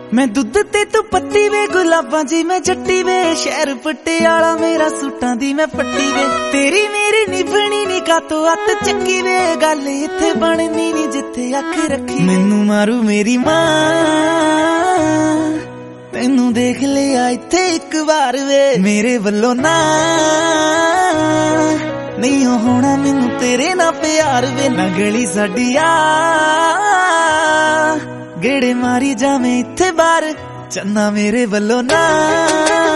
मैं दुध ते तू पत्ती वे, गुलाबां जी मैं जट्टी वे, शहर पटियाला मेरा सूटां दी मैं पट्टी वे। तेरी मेरी निभनी नी कातो अत चक्की वे, गल इत्थे बननी नी जिथे अख रखी। मैनू मारू मेरी मां, तैनू देख लिया इत्थे एक बार वे, मेरे वल्लों ना नहीं होना मैनू तेरे ना प्यार वे। ना गली साडी आ गेड़े मारी जावे इत्थे बार, चन्ना मेरे वल्लों ना।